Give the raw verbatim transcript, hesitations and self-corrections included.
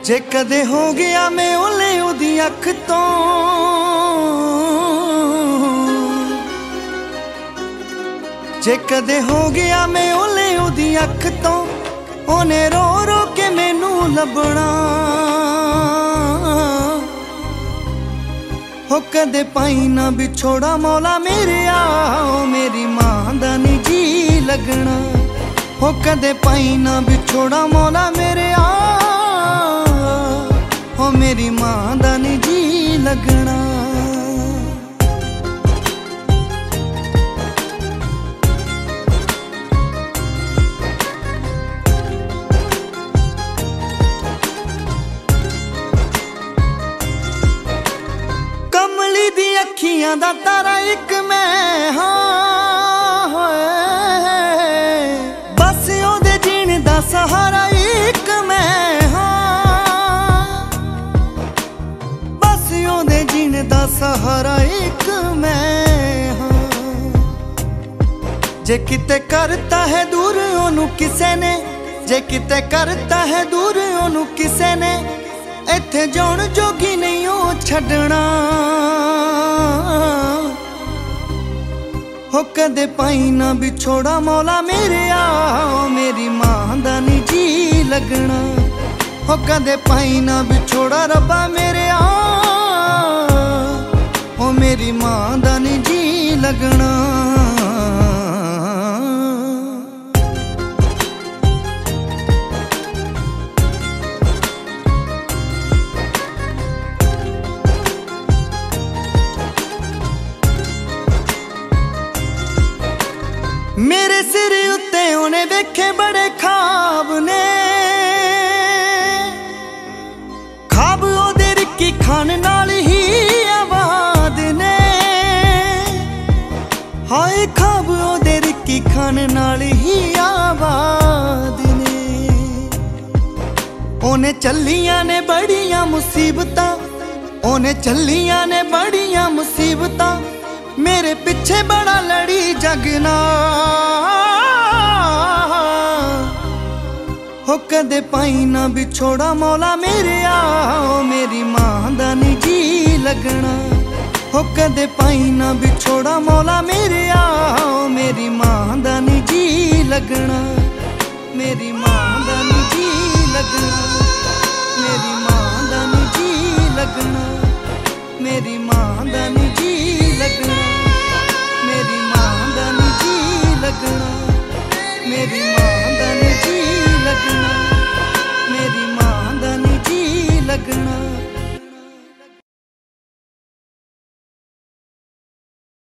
जे कदे हो गया मैं ओले ओदी अख तो, जे कदे हो गया मैं ओले ओदी अख तो, ओने रो रो के मैनू लभना। हो कदे पाई ना बिछोड़ा मौला मेरे आ, मेरी मां दा नी जी लगना। हो कदे पाई ना बिछोड़ा मौला मेरे आ, हो मेरी मां दा नी जी लगना। कमली दी अखियां दा तारा एक मैं हाँ, बस ओदे जीण दा सहारा एक मैं हाँ, बस ओदे जीण दा सहारा एक मैं हाँ। जे किते करता है दूर ओनू किसे ने, जे किते करता है दूर ओनू किसे ने, इत्थे जाण जोगी नहीं ओ छड्डना। हो कदे पाई ना बिछोड़ा मौला मेरे आ, मेरी मां दा नी जी लगना। हो कदे पाई ना बिछोड़ा रब्बा मेरे आ, हो मेरी मां दा नी जी लगना। मेरे सिर उत्ते उन्हें वेखे बड़े ख्वाब ने, ख्वाब ओदे रिक्की खान नाल ही आबाद ने। हाय ख्वाब ओदे रिक्की खान नाल ही आबाद ने। ओने चलियां ने बड़ियां मुसीबतां, ओने चलियां ने बड़ियां मुसीबतां, मेरे पिछे बड़ा लड़ी जगना। हो कदे पाई ना बिछोड़ा मौला मेरे आ, मेरी मां दा नी जी लगना। हो कदे पाई ना बिछोड़ा मौला मेरे आ, मेरी मां दा नी जी लगना। मेरी मां दा नी जी लगना, मेरी मां दा नी जी लगना, मेरी मां दा नी जी लगना, मेरी मां दा नी जी लगना, मेरी